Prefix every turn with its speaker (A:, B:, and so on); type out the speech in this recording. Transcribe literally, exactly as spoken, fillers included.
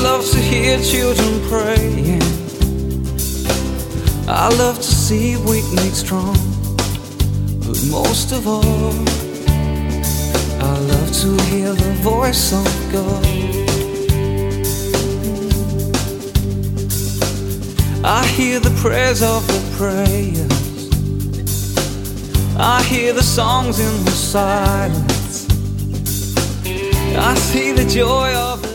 A: love to hear children praying. I love to see weak made strong. But most of all, I love to hear the voice of God. I hear the prayers of the prayers. I hear the songs in the silence. I see the joy of